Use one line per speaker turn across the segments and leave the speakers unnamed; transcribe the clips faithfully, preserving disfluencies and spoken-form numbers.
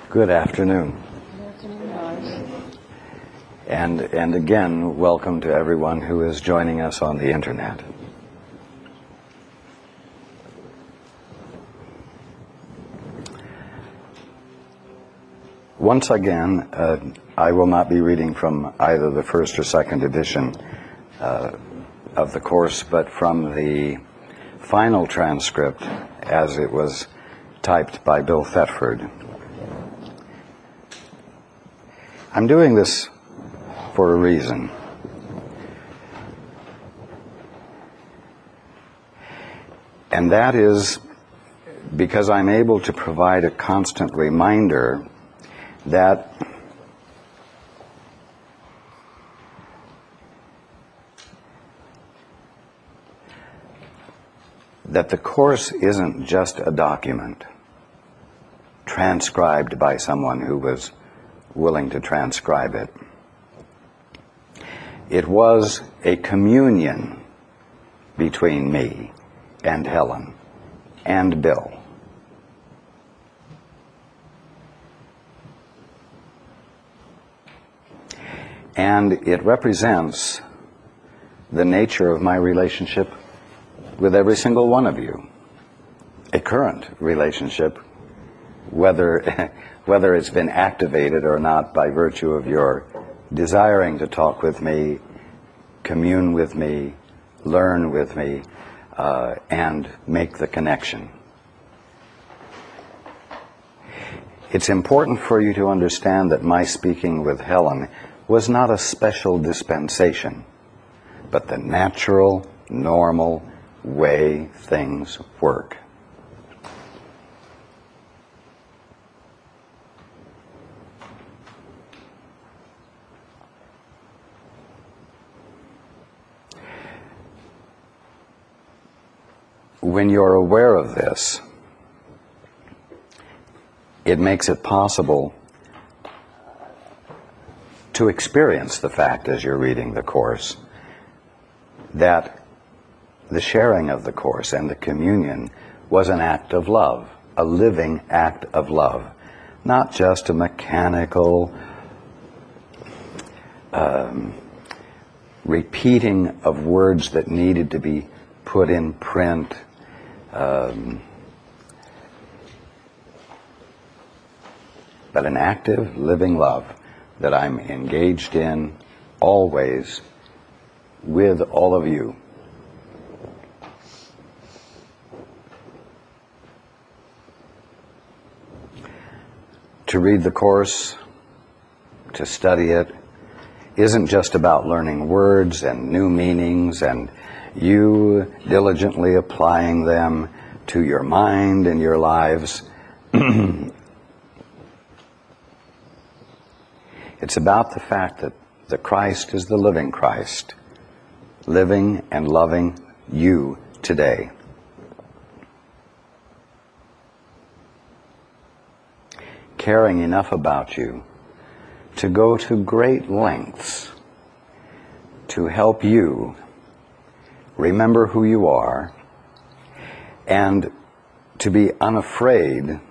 Good afternoon.
Good afternoon, Horace.
And, and again, welcome to everyone who is joining us on the internet. Once again, uh, I will not be reading from either the first or second edition uh, of the course, but from the final transcript as it was typed by Bill Thetford. I'm doing this for a reason. And that is because I'm able to provide a constant reminder that that the Course isn't just a document transcribed by someone who was willing to transcribe it. It was a communion between me and Helen and Bill. And it represents the nature of my relationship with every single one of you. A current relationship, whether whether it's been activated or not by virtue of your desiring to talk with me, commune with me, learn with me, uh, and make the connection. It's important for you to understand that my speaking with Helen was not a special dispensation, but the natural, normal way things work. When you're aware of this, it makes it possible to experience the fact as you're reading the Course that the sharing of the Course and the communion was an act of love, a living act of love, not just a mechanical um, repeating of words that needed to be put in print. Um, but an active, living love that I'm engaged in always with all of you. To read the Course, to study it, isn't just about learning words and new meanings and you diligently applying them to your mind and your lives. It's about the fact that the Christ is the living Christ, living and loving you today. Caring enough about you to go to great lengths to help you remember who you are and to be unafraid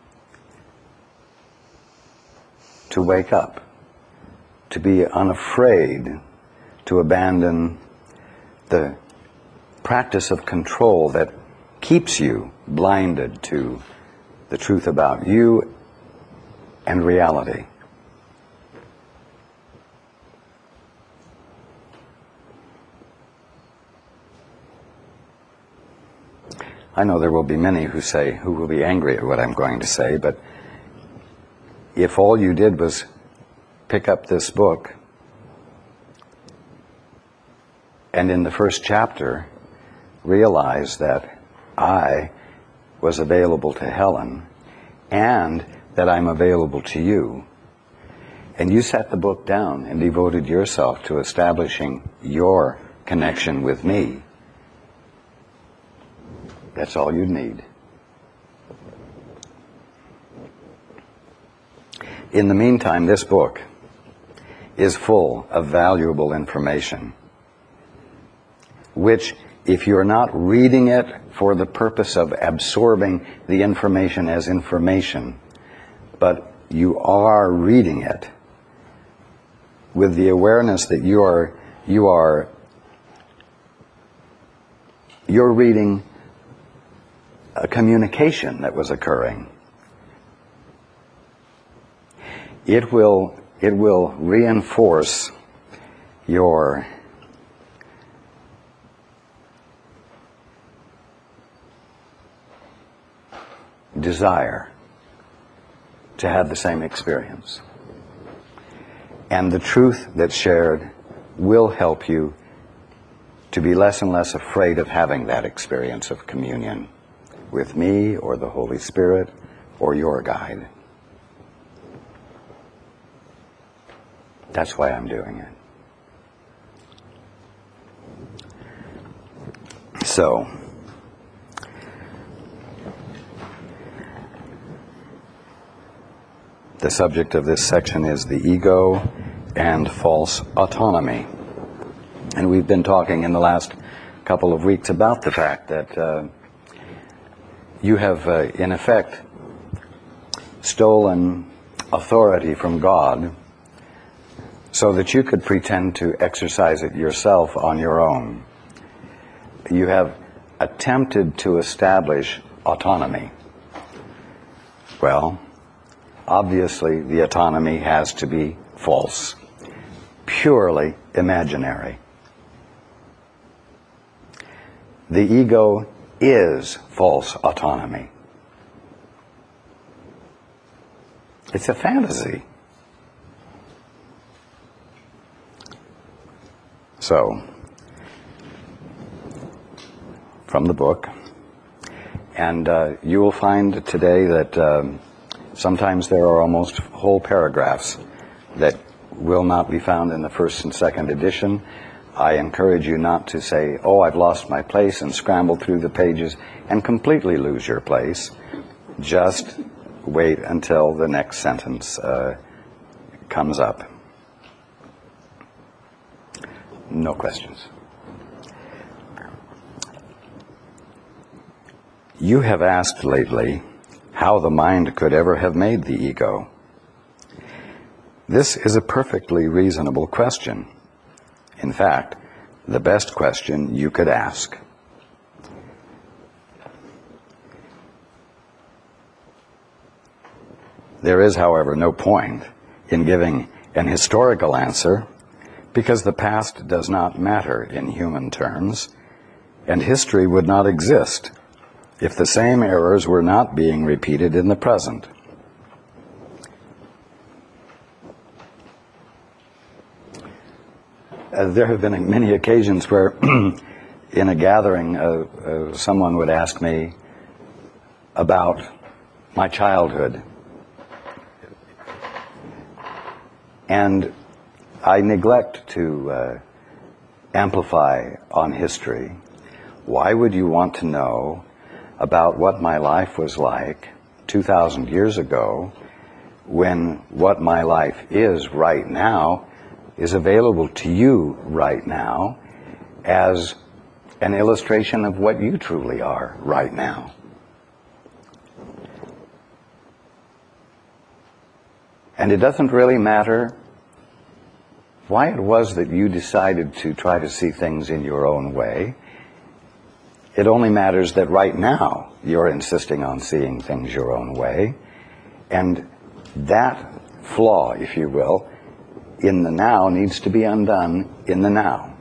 to wake up, to be unafraid to abandon the practice of control that keeps you blinded to the truth about you and reality. I know there will be many who say, who will be angry at what I'm going to say, but if all you did was pick up this book and in the first chapter realize that I was available to Helen and that I'm available to you, and you set the book down and devoted yourself to establishing your connection with me, that's all you need. In the meantime, this book is full of valuable information, which, if you're not reading it for the purpose of absorbing the information as information, but you are reading it with the awareness that you are you are you're reading a communication that was occurring, it will it will reinforce your desire to have the same experience. And the truth that's shared will help you to be less and less afraid of having that experience of communion with me or the Holy Spirit or your guide. That's why I'm doing it. So, the subject of this section is the ego and false autonomy. And we've been talking in the last couple of weeks about the fact that uh, you have, uh, in effect, stolen authority from God so that you could pretend to exercise it yourself on your own. You have attempted to establish autonomy. Well, obviously the autonomy has to be false, purely imaginary. The ego is false autonomy. It's a fantasy. So, from the book, and uh, you will find today that um, sometimes there are almost whole paragraphs that will not be found in the first and second edition. I encourage you not to say, oh, I've lost my place, and scramble through the pages and completely lose your place. Just wait until the next sentence uh, comes up. No questions. You have asked lately how the mind could ever have made the ego. This is a perfectly reasonable question. In fact, the best question you could ask. There is, however, no point in giving an historical answer, because the past does not matter in human terms, and history would not exist if the same errors were not being repeated in the present. Uh, there have been many occasions where in a gathering uh, uh, someone would ask me about my childhood, and I neglect to uh, amplify on history. Why would you want to know about what my life was like two thousand years ago when what my life is right now is available to you right now as an illustration of what you truly are right now? And it doesn't really matter why it was that you decided to try to see things in your own way. It only matters that right now you're insisting on seeing things your own way. And that flaw, if you will, in the now needs to be undone in the now.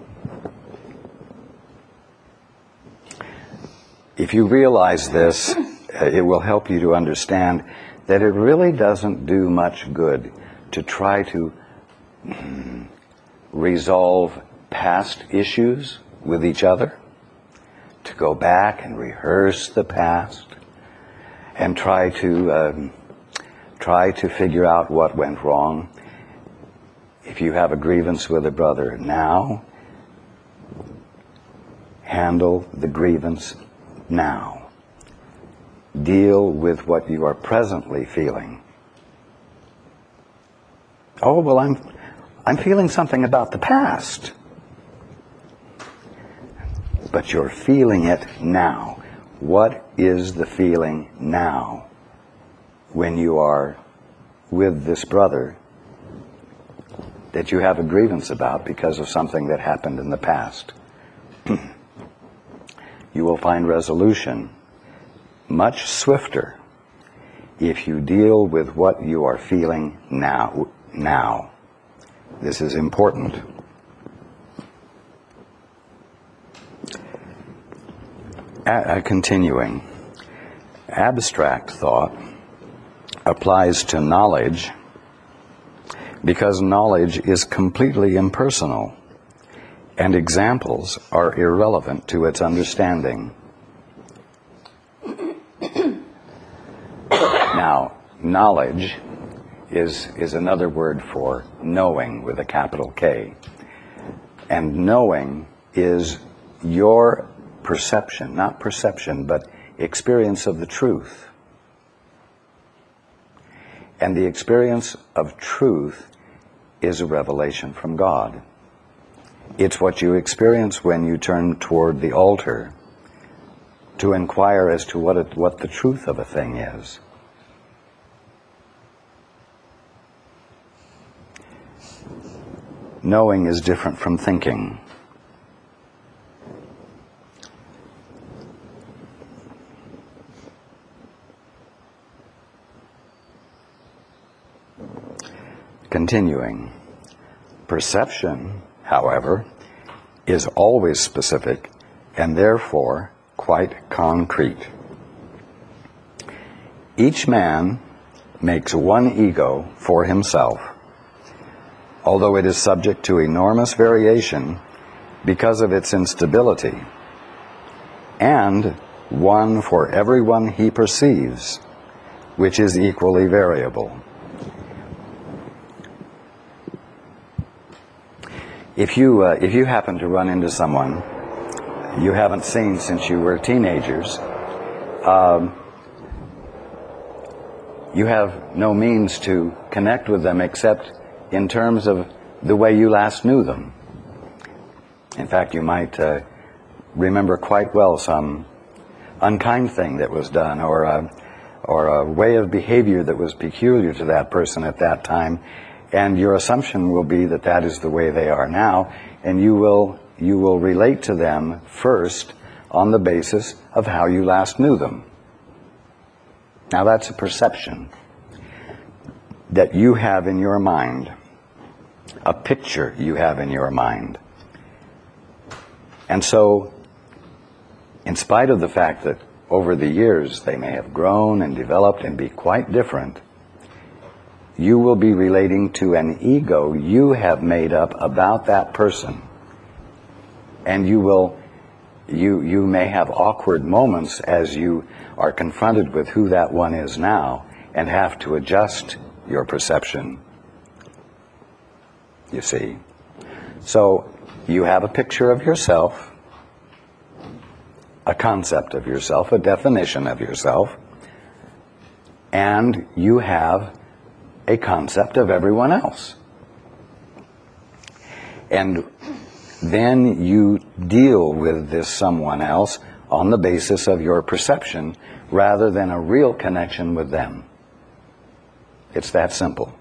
If you realize this, it will help you to understand that it really doesn't do much good to try to mm, resolve past issues with each other, to go back and rehearse the past and try to um, try to figure out what went wrong. If you have a grievance with a brother now, handle the grievance now. Deal with what you are presently feeling. Oh, well, I'm I'm feeling something about the past. But you're feeling it now. What is the feeling now when you are with this brother that you have a grievance about because of something that happened in the past, you will find resolution much swifter if you deal with what you are feeling now. Now, this is important. A- continuing, abstract thought applies to knowledge because knowledge is completely impersonal, and examples are irrelevant to its understanding. Now, knowledge is, is another word for knowing with a capital K. And knowing is your perception, not perception, but experience of the truth. And the experience of truth is a revelation from God. It's what you experience when you turn toward the altar to inquire as to what it, what the truth of a thing is. Knowing is different from thinking. Continuing, perception, however, is always specific and therefore quite concrete. Each man makes one ego for himself, although it is subject to enormous variation because of its instability, and one for everyone he perceives, which is equally variable. If you, uh, if you happen to run into someone you haven't seen since you were teenagers, um, you have no means to connect with them except in terms of the way you last knew them. In fact, you might uh, remember quite well some unkind thing that was done, or a, or a way of behavior that was peculiar to that person at that time, and your assumption will be that that is the way they are now, and you will you will relate to them first on the basis of how you last knew them. Now that's a perception that you have in your mind, a picture you have in your mind. And so, in spite of the fact that over the years they may have grown and developed and be quite different, you will be relating to an ego you have made up about that person. And you will, you, you may have awkward moments as you are confronted with who that one is now and have to adjust your perception, you see. So you have a picture of yourself, a concept of yourself, a definition of yourself, and you have a concept of everyone else. And then you deal with this someone else on the basis of your perception rather than a real connection with them. It's that simple.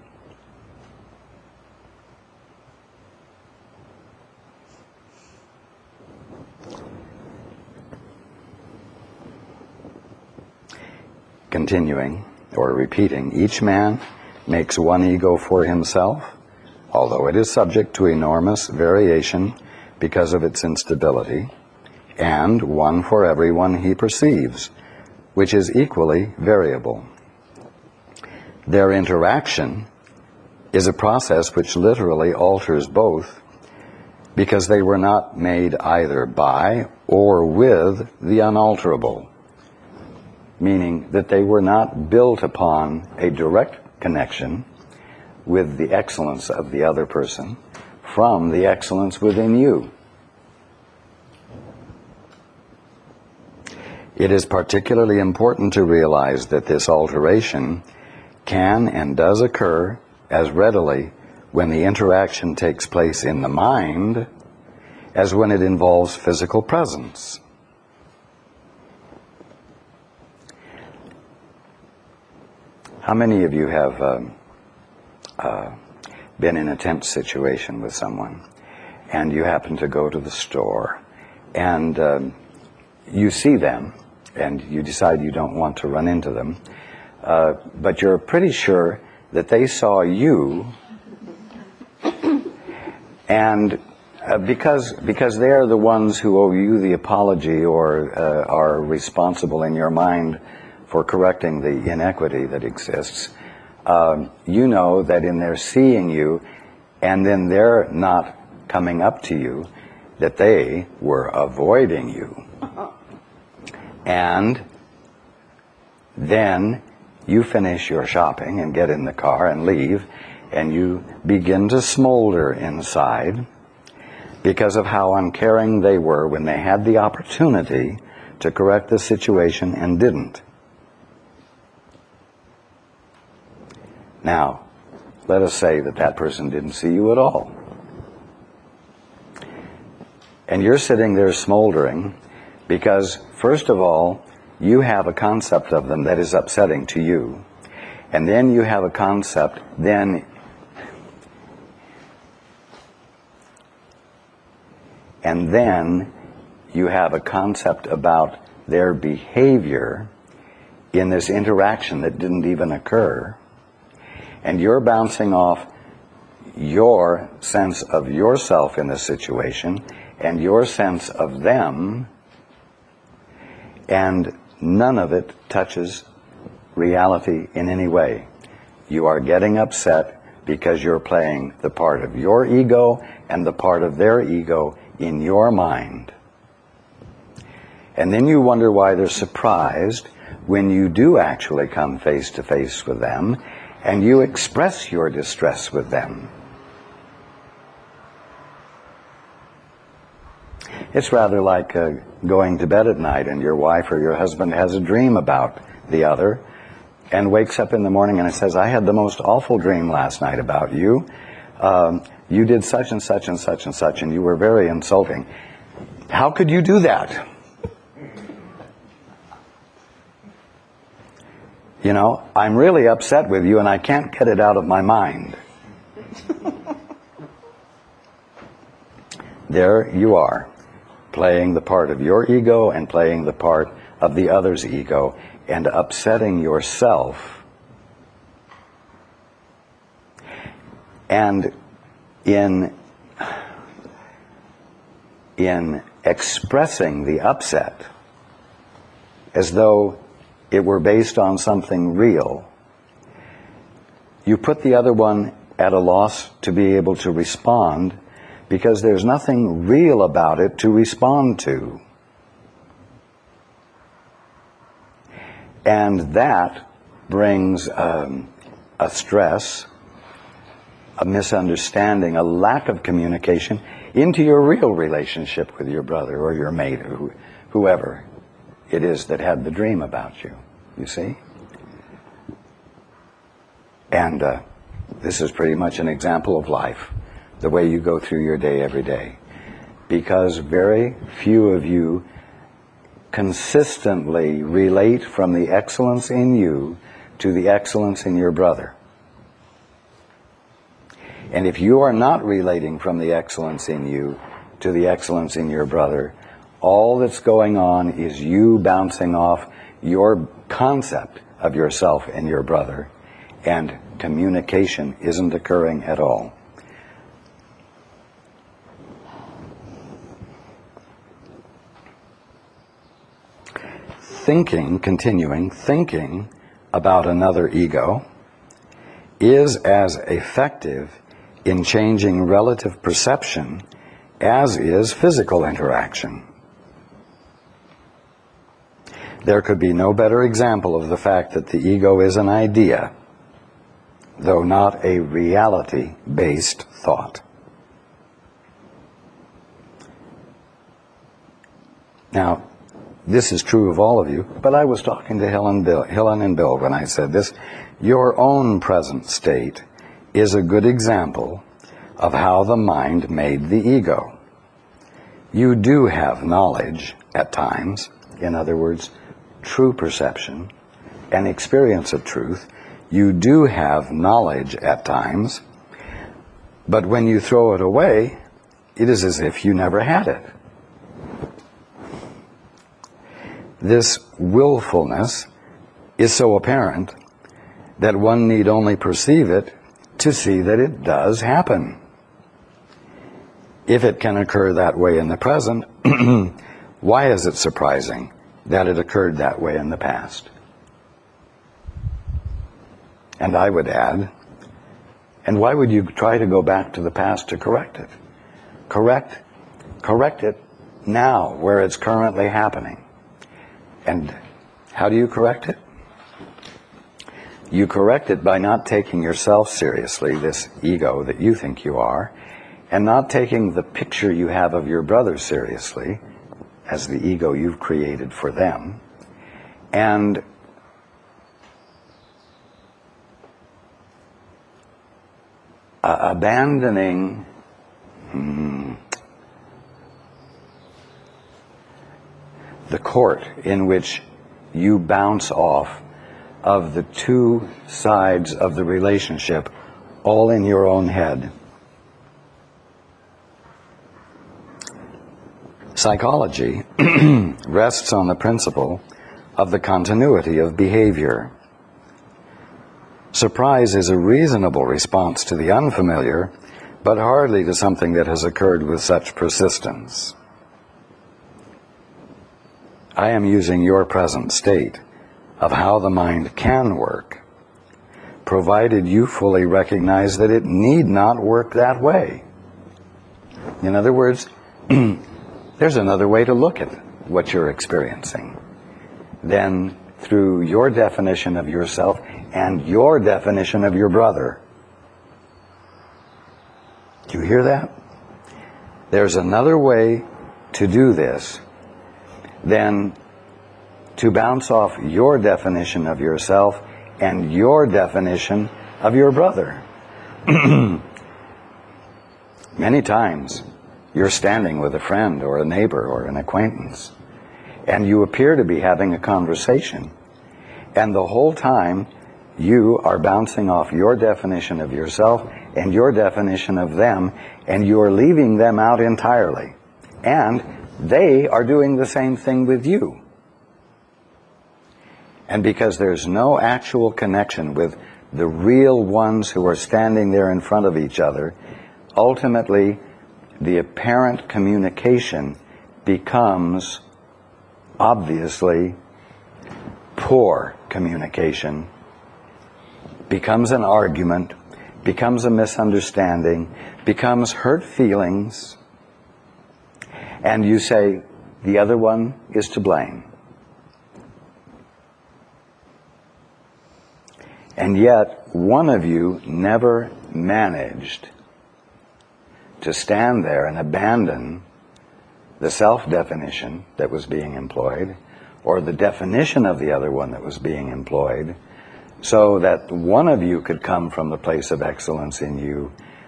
Continuing, or repeating, each man makes one ego for himself, although it is subject to enormous variation because of its instability, and one for everyone he perceives, which is equally variable. Their interaction is a process which literally alters both, because they were not made either by or with the unalterable, meaning that they were not built upon a direct connection with the excellence of the other person from the excellence within you. It is particularly important to realize that this alteration can and does occur as readily when the interaction takes place in the mind as when it involves physical presence. How many of you have um, uh, been in a tense situation with someone, and you happen to go to the store, and um, you see them, and you decide you don't want to run into them, uh, but you're pretty sure that they saw you, and uh, because because they are the ones who owe you the apology or uh, are responsible in your mind for correcting the inequity that exists, um, you know that in their seeing you, and then they're not coming up to you, that they were avoiding you. And then you finish your shopping and get in the car and leave, and you begin to smolder inside because of how uncaring they were when they had the opportunity to correct the situation and didn't. Now, let us say that that person didn't see you at all. And you're sitting there smoldering because, first of all, you have a concept of them that is upsetting to you. And then you have a concept, then, and then you have a concept about their behavior in this interaction that didn't even occur. And you're bouncing off your sense of yourself in the situation and your sense of them, and none of it touches reality in any way. You are getting upset because you're playing the part of your ego and the part of their ego in your mind. And then you wonder why they're surprised when you do actually come face to face with them and you express your distress with them. It's rather like uh, going to bed at night and your wife or your husband has a dream about the other and wakes up in the morning and it says, I had the most awful dream last night about you. Um, you did such and such and such and such and you were very insulting. How could you do that? You know, I'm really upset with you and I can't get it out of my mind. There you are, playing the part of your ego and playing the part of the other's ego and upsetting yourself. And in, in expressing the upset as though it were based on something real, you put the other one at a loss to be able to respond because there's nothing real about it to respond to. And that brings um, a stress, a misunderstanding, a lack of communication into your real relationship with your brother or your mate or who, whoever it is that had the dream about you, you see? And uh, this is pretty much an example of life, the way you go through your day every day. Because very few of you consistently relate from the excellence in you to the excellence in your brother. And if you are not relating from the excellence in you to the excellence in your brother, all that's going on is you bouncing off your concept of yourself and your brother, and communication isn't occurring at all. Thinking, continuing, thinking about another ego is as effective in changing relative perception as is physical interaction. There could be no better example of the fact that the ego is an idea, though not a reality-based thought. Now, this is true of all of you, but I was talking to Helen, Bill, Helen and Bill when I said this. Your own present state is a good example of how the mind made the ego. You do have knowledge at times, in other words, true perception and experience of truth. You do have knowledge at times, but when you throw it away, it is as if you never had it. This willfulness is so apparent that one need only perceive it to see that it does happen. If it can occur that way in the present, why is it surprising that it occurred that way in the past? And I would add, and why would you try to go back to the past to correct it? Correct, correct it now, where it's currently happening. And how do you correct it? You correct it by not taking yourself seriously, this ego that you think you are, and not taking the picture you have of your brother seriously, as the ego you've created for them, and uh, abandoning hmm, the court in which you bounce off of the two sides of the relationship, all in your own head. Psychology rests on the principle of the continuity of behavior. Surprise is a reasonable response to the unfamiliar, but hardly to something that has occurred with such persistence. I am using your present state of how the mind can work, provided you fully recognize that it need not work that way. In other words, there's another way to look at what you're experiencing than through your definition of yourself and your definition of your brother. Do you hear that? There's another way to do this than to bounce off your definition of yourself and your definition of your brother. Many times you're standing with a friend or a neighbor or an acquaintance, and you appear to be having a conversation, and the whole time you are bouncing off your definition of yourself and your definition of them, and you are leaving them out entirely. And they are doing the same thing with you. And because there's no actual connection with the real ones who are standing there in front of each other, ultimately the apparent communication becomes obviously poor communication, becomes an argument, becomes a misunderstanding, becomes hurt feelings, and you say the other one is to blame. And yet, one of you never managed to stand there and abandon the self-definition that was being employed, or the definition of the other one that was being employed, so that one of you could come from the place of excellence in you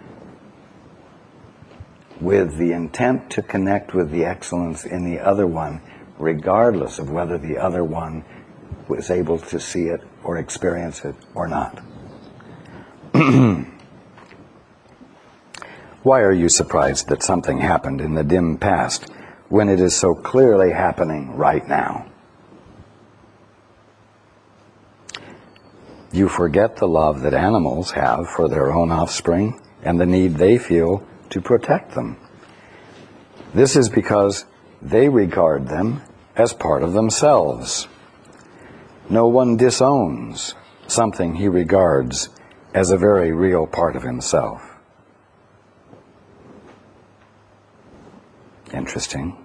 with the intent to connect with the excellence in the other one, regardless of whether the other one was able to see it or experience it or not. Why are you surprised that something happened in the dim past when it is so clearly happening right now? You forget the love that animals have for their own offspring and the need they feel to protect them. This is because they regard them as part of themselves. No one disowns something he regards as a very real part of himself. Interesting.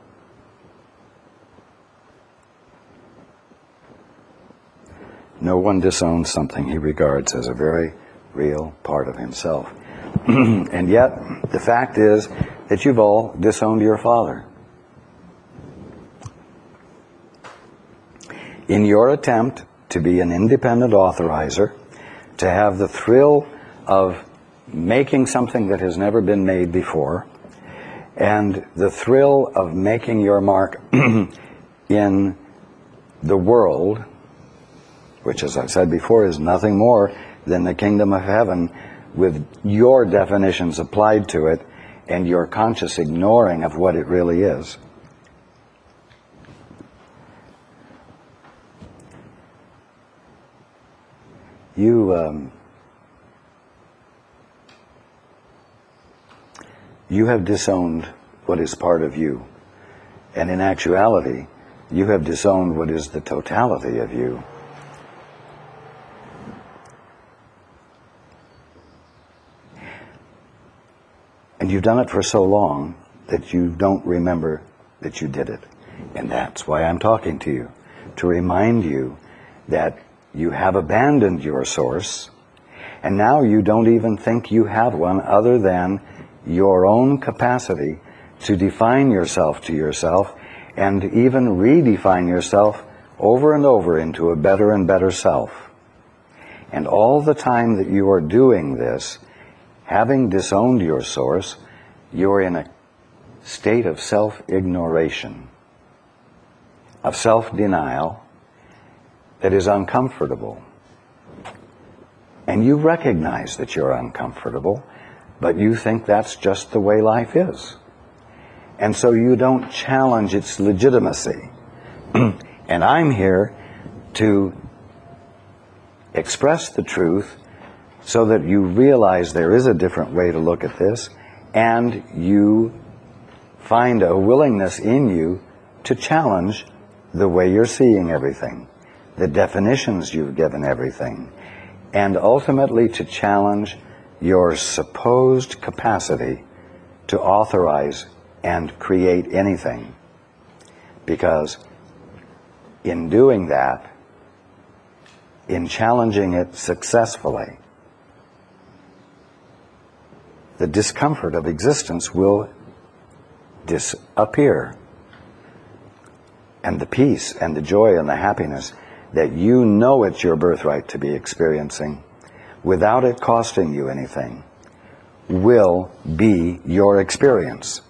No one disowns something he regards as a very real part of himself. And yet, the fact is that you've all disowned your father. In your attempt to be an independent authorizer, to have the thrill of making something that has never been made before, and the thrill of making your mark in the world which, as I've said before, is nothing more than the kingdom of heaven with your definitions applied to it and your conscious ignoring of what it really is. You, um, you have disowned what is part of you. And in actuality, you have disowned what is the totality of you. And you've done it for so long that you don't remember that you did it. And that's why I'm talking to you, to remind you that you have abandoned your source, and now you don't even think you have one other than your own capacity to define yourself to yourself and even redefine yourself over and over into a better and better self. And all the time that you are doing this, having disowned your source, you're in a state of self-ignoration, of self-denial that is uncomfortable. And you recognize that you're uncomfortable, but you think that's just the way life is. And so you don't challenge its legitimacy. And I'm here to express the truth so that you realize there is a different way to look at this, and you find a willingness in you to challenge the way you're seeing everything, the definitions you've given everything, and ultimately to challenge your supposed capacity to authorize and create anything. Because in doing that, in challenging it successfully, the discomfort of existence will disappear. And the peace and the joy and the happiness that you know it's your birthright to be experiencing, without it costing you anything, will be your experience.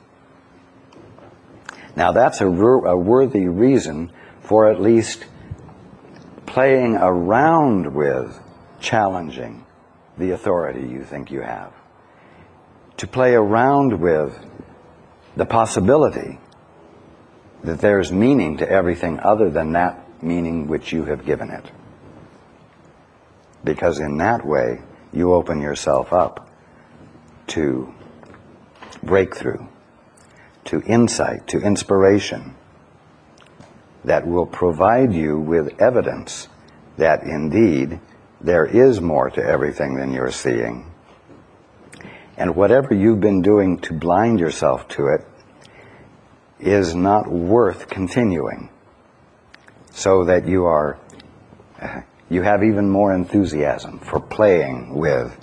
Now that's a, a worthy reason for at least playing around with challenging the authority you think you have. To play around with the possibility that there's meaning to everything other than that meaning which you have given it. Because in that way, you open yourself up to breakthrough, to insight, to inspiration that will provide you with evidence that indeed there is more to everything than you're seeing. And whatever you've been doing to blind yourself to it is not worth continuing, so that you are, you have even more enthusiasm for playing with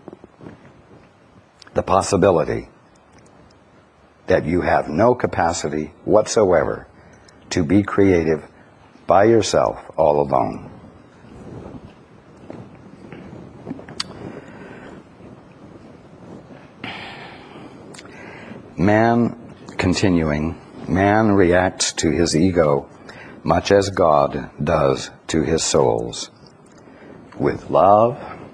the possibility that you have no capacity whatsoever to be creative by yourself all alone. Man, continuing, man reacts to his ego much as God does to his souls, with love,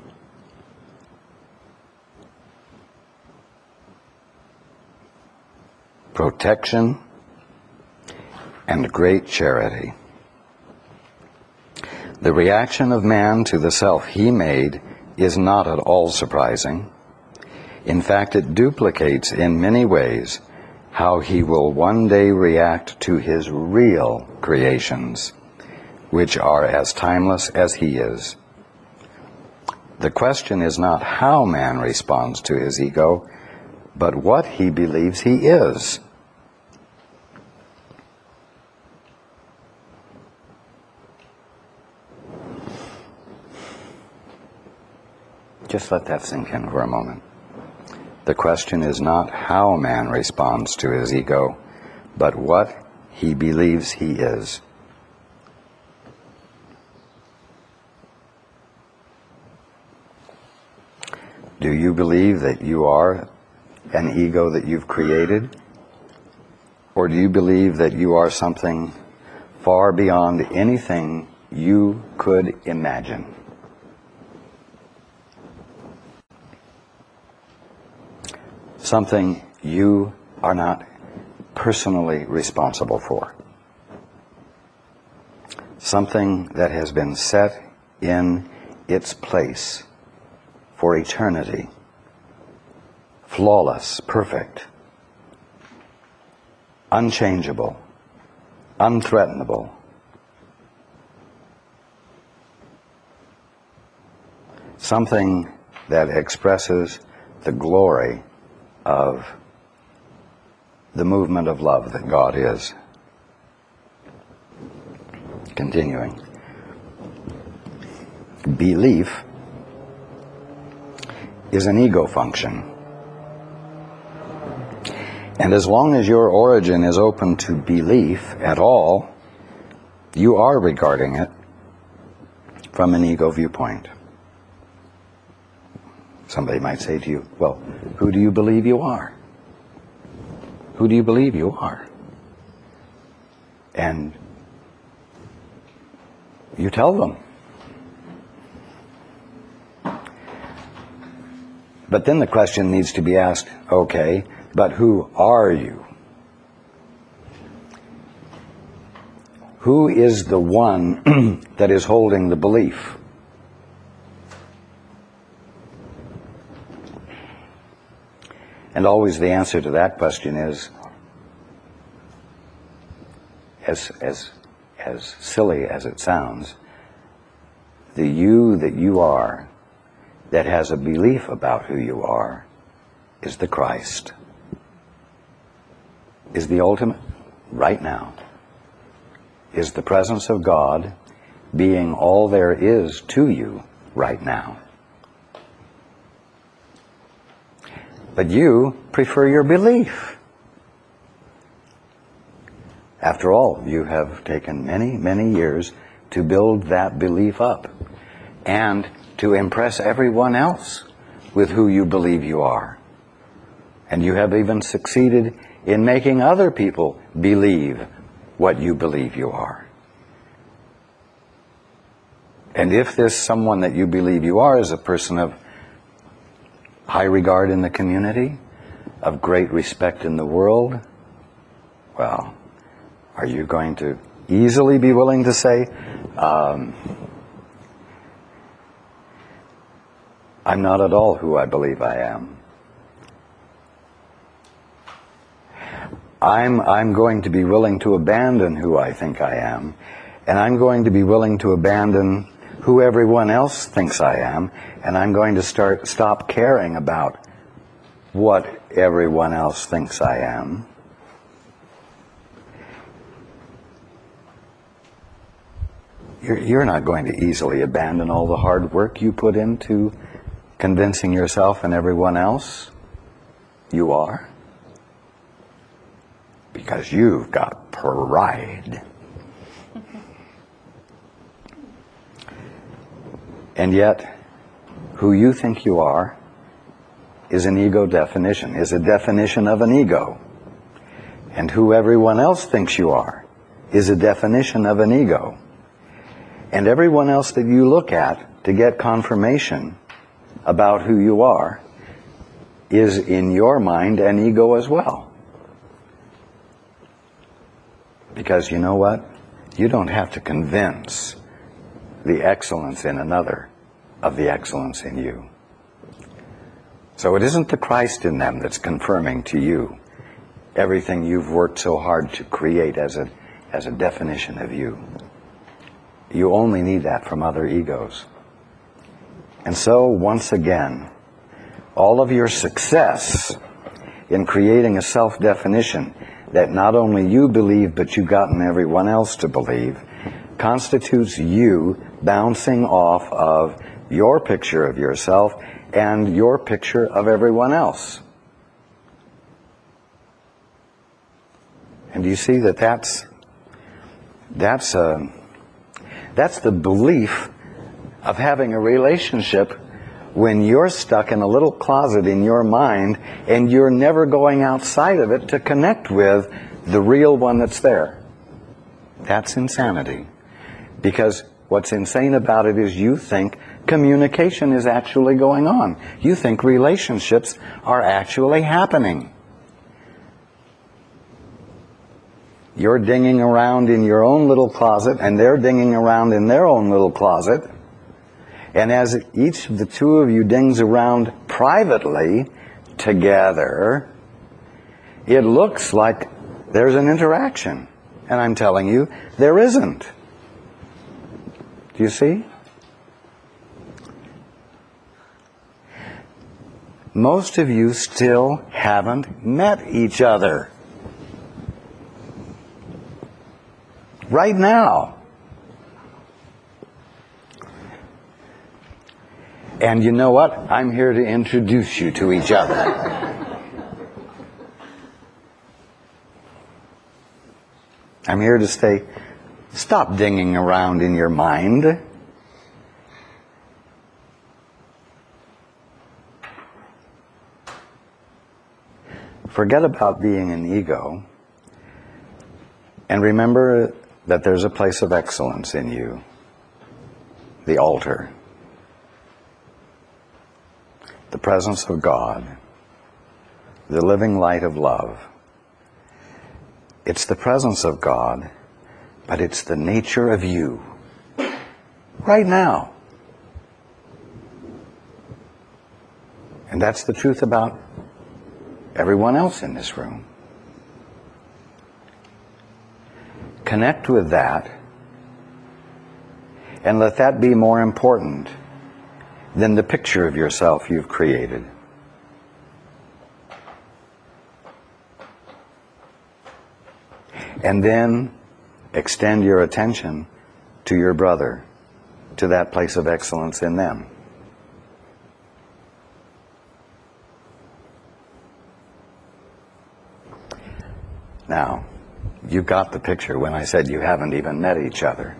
protection, and great charity. The reaction of man to the self he made is not at all surprising. In fact, it duplicates in many ways how he will one day react to his real creations, which are as timeless as he is. The question is not how man responds to his ego, but what he believes he is. Just let that sink in for a moment. The question is not how man responds to his ego, but what he believes he is. Do you believe that you are an ego that you've created? Or do you believe that you are something far beyond anything you could imagine. Something you are not personally responsible for. Something that has been set in its place for eternity. Flawless, perfect, unchangeable, unthreatenable. Something that expresses the glory of the movement of love that God is. Continuing. Belief is an ego function. And as long as your origin is open to belief at all, you are regarding it from an ego viewpoint. Somebody might say to you, well, who do you believe you are? Who do you believe you are? And you tell them. But then the question needs to be asked, okay, but who are you? Who is the one that is holding the belief? And always the answer to that question is, as, as, as silly as it sounds, the you that you are, that has a belief about who you are, is the Christ. Is the ultimate right now. Is the presence of God being all there is to you right now. But you prefer your belief. After all, you have taken many, many years to build that belief up and to impress everyone else with who you believe you are. And you have even succeeded in making other people believe what you believe you are. And if this someone that you believe you are is a person of high regard in the community, of great respect in the world, well, are you going to easily be willing to say, um, I'm not at all who I believe I am. I'm, I'm going to be willing to abandon who I think I am, and I'm going to be willing to abandon who everyone else thinks I am, and I'm going to start stop caring about what everyone else thinks I am. You're, you're not going to easily abandon all the hard work you put into convincing yourself and everyone else you are. Because you've got pride. And yet, who you think you are is an ego definition, is a definition of an ego. And who everyone else thinks you are is a definition of an ego. And everyone else that you look at to get confirmation about who you are is, in your mind, an ego as well. Because you know what? You don't have to convince the excellence in another of the excellence in you. So it isn't the Christ in them that's confirming to you everything you've worked so hard to create as a, as a definition of you. You only need that from other egos. And so, once again, all of your success in creating a self-definition that not only you believe, but you've gotten everyone else to believe, constitutes you bouncing off of your picture of yourself and your picture of everyone else. And do you see that that's that's a that's the belief of having a relationship when you're stuck in a little closet in your mind and you're never going outside of it to connect with the real one that's there. That's insanity. Because What's insane about it is you think communication is actually going on. You think relationships are actually happening. You're dinging around in your own little closet, and they're dinging around in their own little closet. And as each of the two of you dings around privately together, it looks like there's an interaction. And I'm telling you, there isn't. Do you see? Most of you still haven't met each other. Right now. And you know what? I'm here to introduce you to each other. I'm here to say, stop dinging around in your mind. Forget about being an ego. And remember that there's a place of excellence in you. The altar. The presence of God. The living light of love. It's the presence of God, but it's the nature of you. Right now. And that's the truth about everyone else in this room. Connect with that, and let that be more important than the picture of yourself you've created. And then extend your attention to your brother, to that place of excellence in them. Now, you got the picture when I said you haven't even met each other.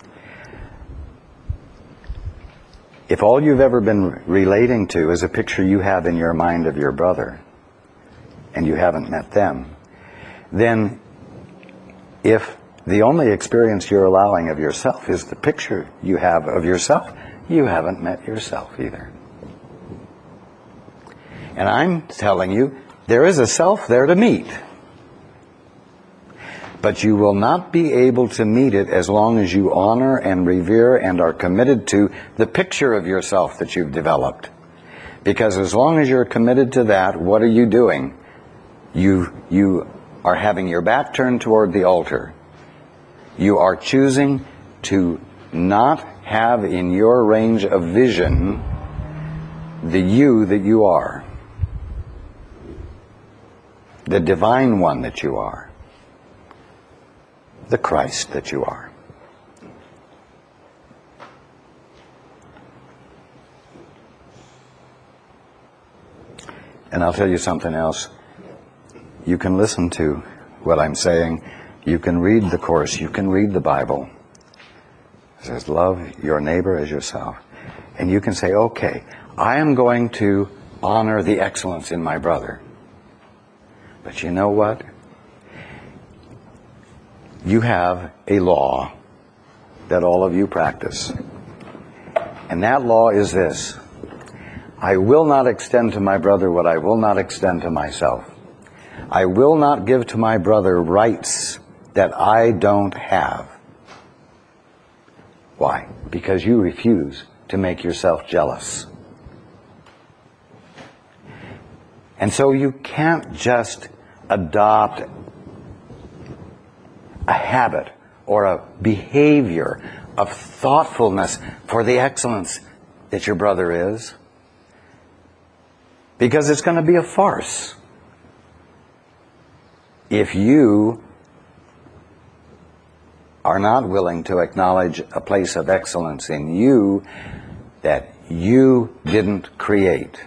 If all you've ever been relating to is a picture you have in your mind of your brother, and you haven't met them, then if the only experience you're allowing of yourself is the picture you have of yourself, you haven't met yourself either. And I'm telling you, there is a self there to meet. But you will not be able to meet it as long as you honor and revere and are committed to the picture of yourself that you've developed. Because as long as you're committed to that, what are you doing? You, you are having your back turned toward the altar. You are choosing to not have in your range of vision the you that you are. The divine one that you are. The Christ that you are. And I'll tell you something else. You can listen to what I'm saying. You can read the Course. You can read the Bible. It says, love your neighbor as yourself. And you can say, okay, I am going to honor the excellence in my brother. But you know what? You have a law that all of you practice. And that law is this. I will not extend to my brother what I will not extend to myself. I will not give to my brother rights that I don't have. Why? Because you refuse to make yourself jealous. And so you can't just adopt a habit or a behavior of thoughtfulness for the excellence that your brother is, because it's going to be a farce if you are not willing to acknowledge a place of excellence in you that you didn't create.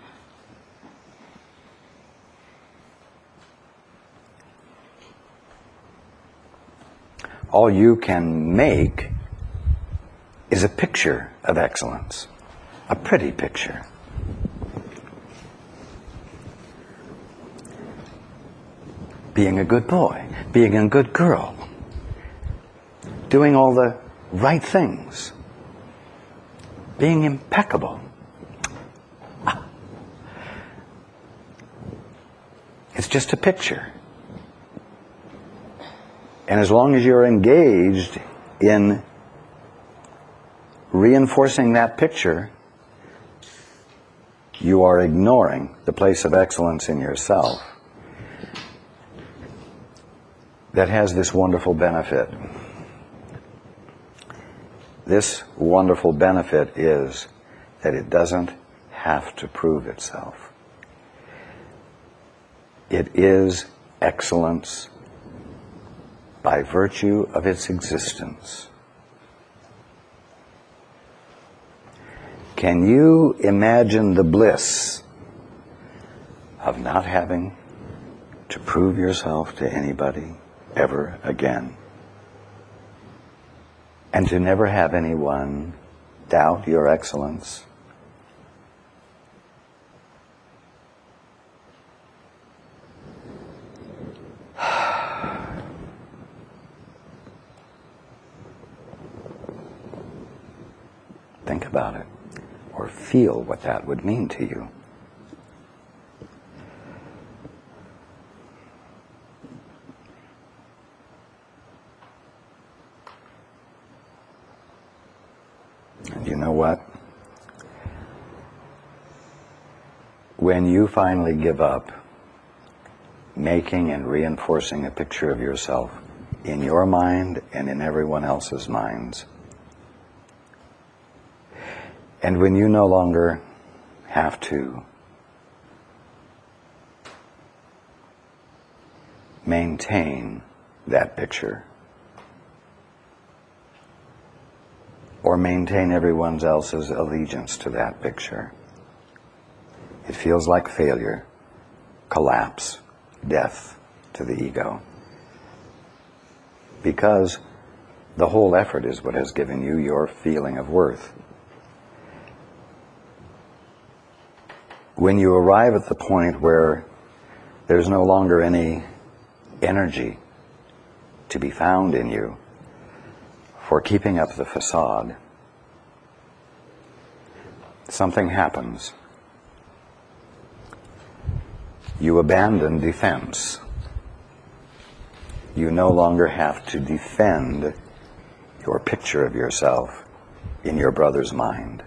All you can make is a picture of excellence. A pretty picture. Being a good boy. Being a good girl. Doing all the right things, being impeccable. It's just a picture. And as long as you're engaged in reinforcing that picture, you are ignoring the place of excellence in yourself that has this wonderful benefit. This wonderful benefit is that it doesn't have to prove itself. It is excellence by virtue of its existence. Can you imagine the bliss of not having to prove yourself to anybody ever again? And to never have anyone doubt your excellence? Think about it, or feel what that would mean to you. And you know what? When you finally give up making and reinforcing a picture of yourself in your mind and in everyone else's minds, and when you no longer have to maintain that picture or maintain everyone else's allegiance to that picture, it feels like failure, collapse, death to the ego. Because the whole effort is what has given you your feeling of worth. When you arrive at the point where there's no longer any energy to be found in you for keeping up the facade, something happens. You abandon defense. You no longer have to defend your picture of yourself in your brother's mind.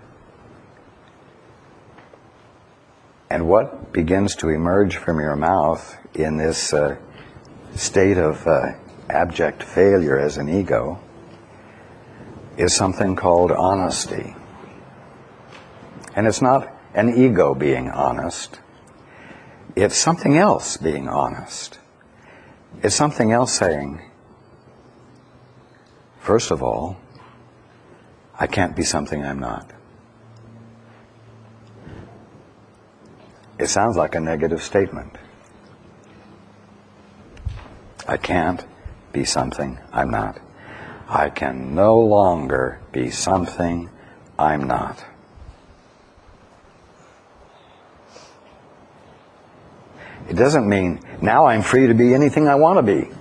And what begins to emerge from your mouth in this uh, state of uh, abject failure as an ego is something called honesty. And it's not an ego being honest. It's something else being honest. It's something else saying, first of all, I can't be something I'm not. It sounds like a negative statement. I can't be something I'm not. I can no longer be something I'm not. It doesn't mean now I'm free to be anything I want to be.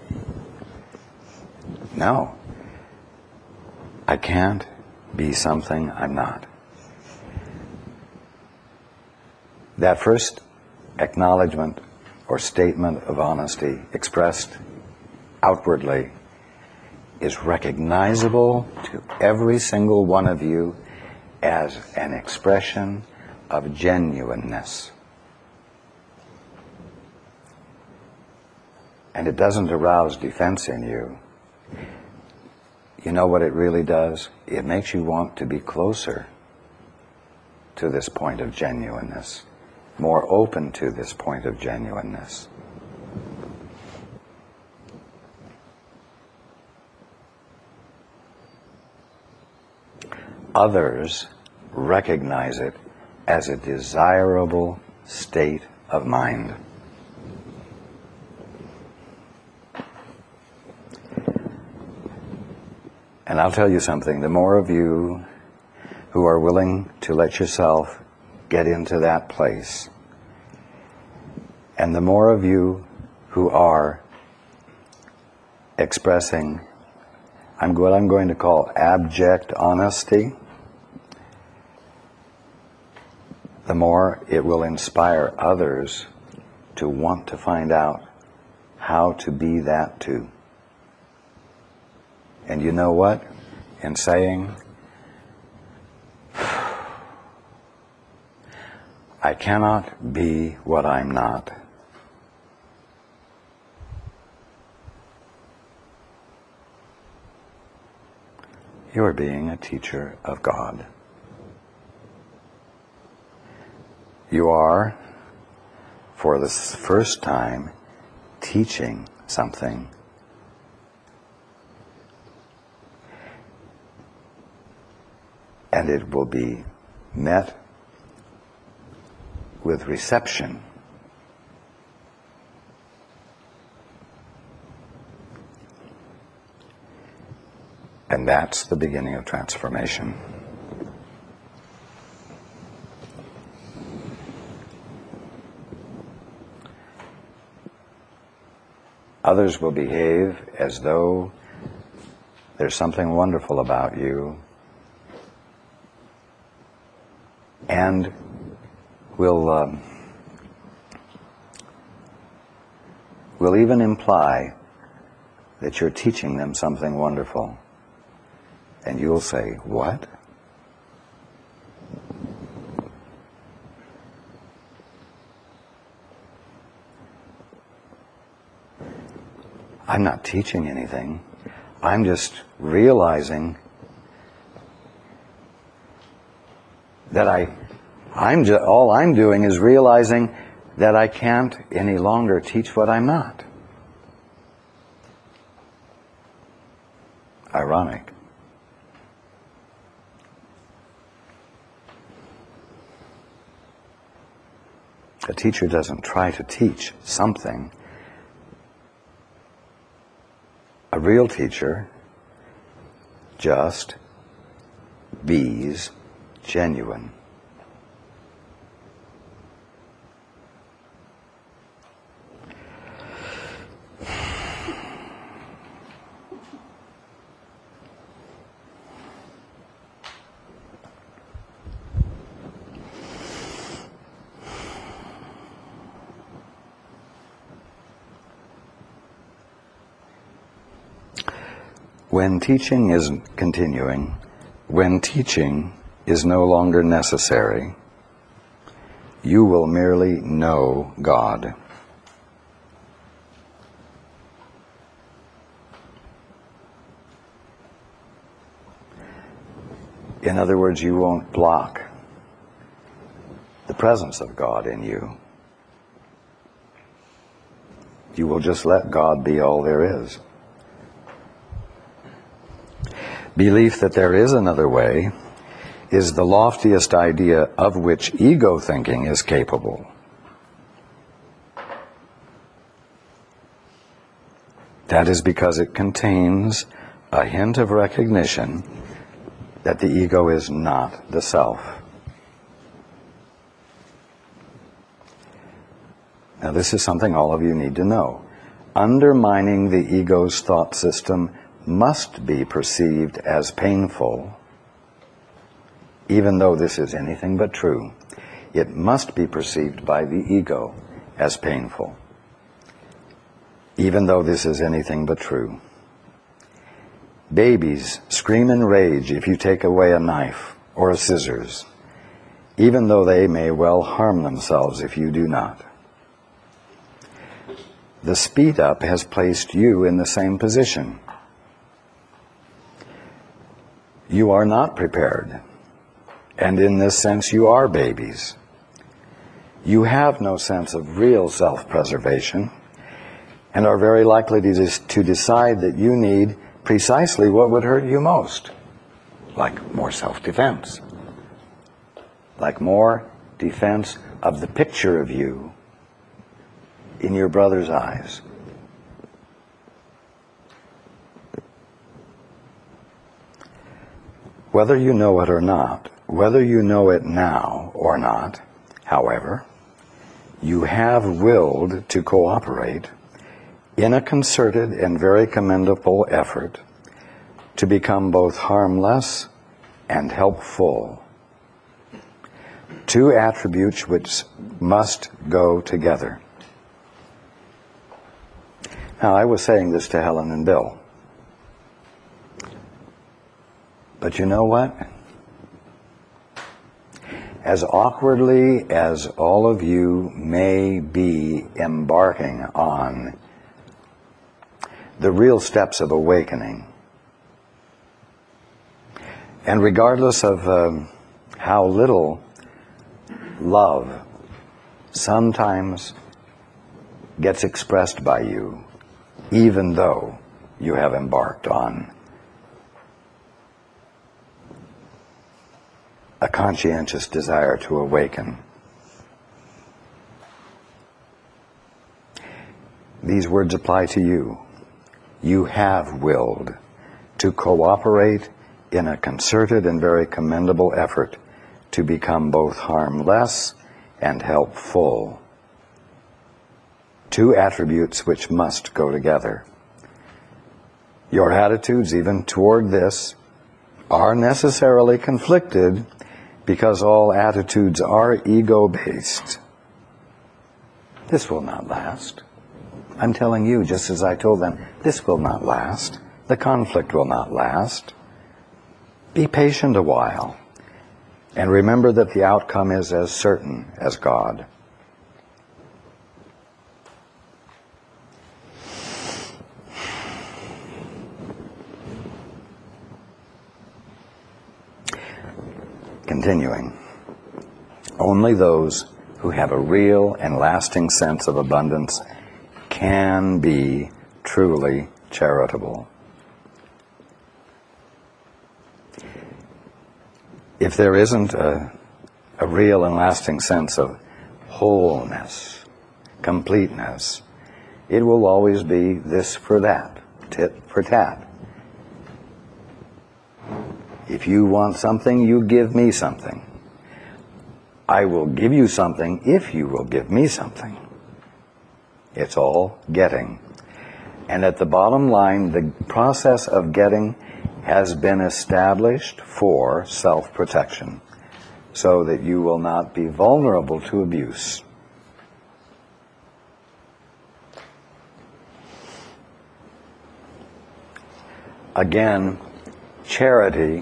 No. I can't be something I'm not. That first acknowledgement or statement of honesty expressed outwardly is recognizable to every single one of you as an expression of genuineness. And it doesn't arouse defense in you. You know what it really does? It makes you want to be closer to this point of genuineness, more open to this point of genuineness. Others recognize it as a desirable state of mind. And I'll tell you something, the more of you who are willing to let yourself get into that place, and the more of you who are expressing I'm what I'm going to call abject honesty, the more it will inspire others to want to find out how to be that too. And you know what? In saying, I cannot be what I'm not, you are being a teacher of God. You are, for the first time, teaching something. And it will be met with reception. And that's the beginning of transformation. Others will behave as though there's something wonderful about you, and will um, will even imply that you're teaching them something wonderful. And you'll say, what? I'm not teaching anything. I'm just realizing that I, I'm just, all I'm doing is realizing that I can't any longer teach what I'm not. Ironic. A teacher doesn't try to teach something. A real teacher just bees genuine. When teaching is continuing, when teaching is no longer necessary, you will merely know God. In other words, you won't block the presence of God in you. You will just let God be all there is. Belief that there is another way is the loftiest idea of which ego thinking is capable. That is because it contains a hint of recognition that the ego is not the self. Now, this is something all of you need to know. Undermining the ego's thought system must be perceived as painful, even though this is anything but true. It must be perceived by the ego as painful, even though this is anything but true. Babies scream in rage if you take away a knife or a scissors, even though they may well harm themselves if you do not. The speed up has placed you in the same position. You are not prepared, and in this sense you are babies. You have no sense of real self-preservation and are very likely to, to decide that you need precisely what would hurt you most, like more self-defense, like more defense of the picture of you in your brother's eyes. Whether you know it or not, whether you know it now or not, however, you have willed to cooperate in a concerted and very commendable effort to become both harmless and helpful. Two attributes which must go together. Now, I was saying this to Helen and Bill. But you know what? As awkwardly as all of you may be embarking on the real steps of awakening, and regardless of um, how little love sometimes gets expressed by you, even though you have embarked on a conscientious desire to awaken, these words apply to you. You have willed to cooperate in a concerted and very commendable effort to become both harmless and helpful. Two attributes which must go together. Your attitudes, even toward this, are necessarily conflicted because all attitudes are ego-based. This will not last. I'm telling you, just as I told them, this will not last. The conflict will not last. Be patient a while, and remember that the outcome is as certain as God. Continuing, only those who have a real and lasting sense of abundance can be truly charitable. If there isn't a, a real and lasting sense of wholeness, completeness, it will always be this for that, tit for tat. If you want something, you give me something. I will give you something if you will give me something. It's all getting. And at the bottom line, the process of getting has been established for self-protection, so that you will not be vulnerable to abuse. Again, charity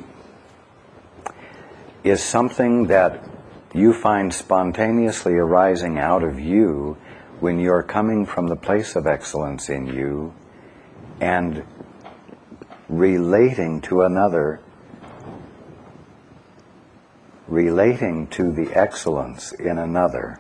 is something that you find spontaneously arising out of you when you're coming from the place of excellence in you and relating to another, relating to the excellence in another,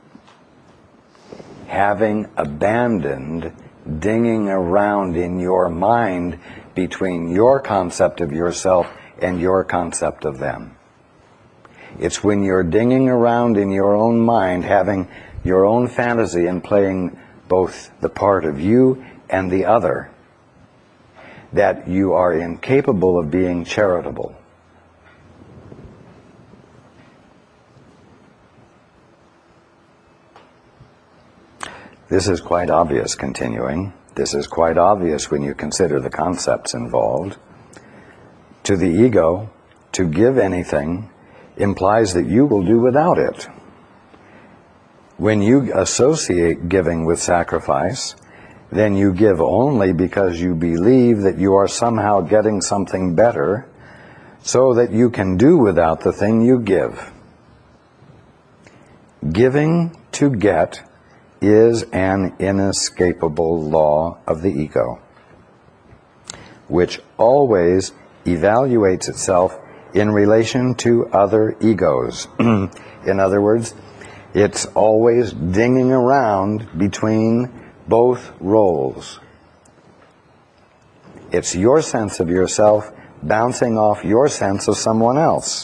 having abandoned dinging around in your mind between your concept of yourself and your concept of them. It's when you're dinging around in your own mind, having your own fantasy and playing both the part of you and the other, that you are incapable of being charitable. This is quite obvious, continuing. This is quite obvious when you consider the concepts involved. To the ego, to give anything implies that you will do without it. When you associate giving with sacrifice, then you give only because you believe that you are somehow getting something better, so that you can do without the thing you give. Giving to get is an inescapable law of the ego, which always evaluates itself in relation to other egos. In other words, it's always dinging around between both roles. It's your sense of yourself bouncing off your sense of someone else.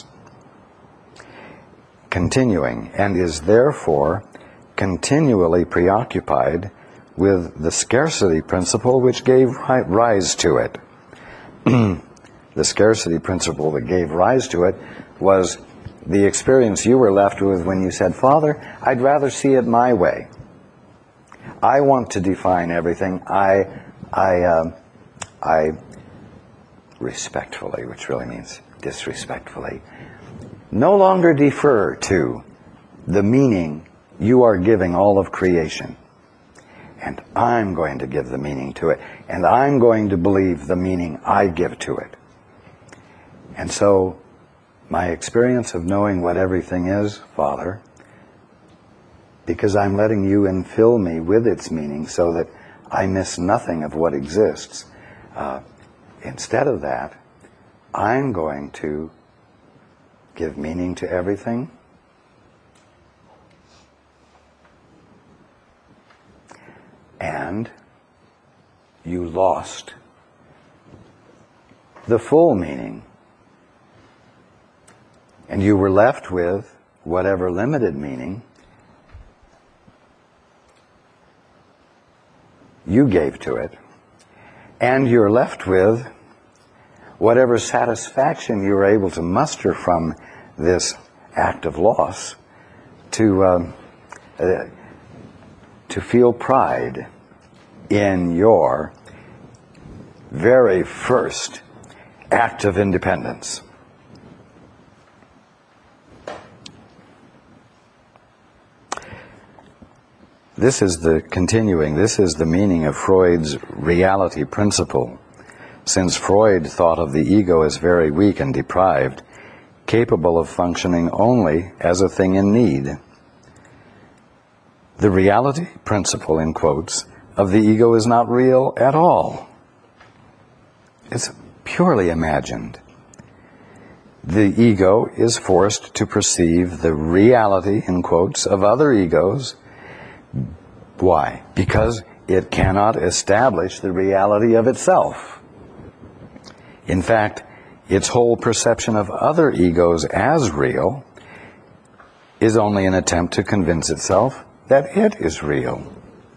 Continuing, and is therefore continually preoccupied with the scarcity principle which gave rise to it. The scarcity principle that gave rise to it was the experience you were left with when you said, "Father, I'd rather see it my way. I want to define everything. I, I, uh, I, respectfully, which really means disrespectfully, no longer defer to the meaning you are giving all of creation. And I'm going to give the meaning to it. And I'm going to believe the meaning I give to it. And so, my experience of knowing what everything is, Father, because I'm letting you infill me with its meaning so that I miss nothing of what exists. Uh, instead of that, I'm going to give meaning to everything. And you lost the full meaning. And you were left with whatever limited meaning you gave to it. And you're left with whatever satisfaction you were able to muster from this act of loss to, um, uh, to feel pride in your very first act of independence. This is the continuing, this is the meaning of Freud's reality principle. Since Freud thought of the ego as very weak and deprived, capable of functioning only as a thing in need. The reality principle, in quotes, of the ego is not real at all. It's purely imagined. The ego is forced to perceive the reality, in quotes, of other egos. Why? Because it cannot establish the reality of itself. In fact, its whole perception of other egos as real is only an attempt to convince itself that it is real.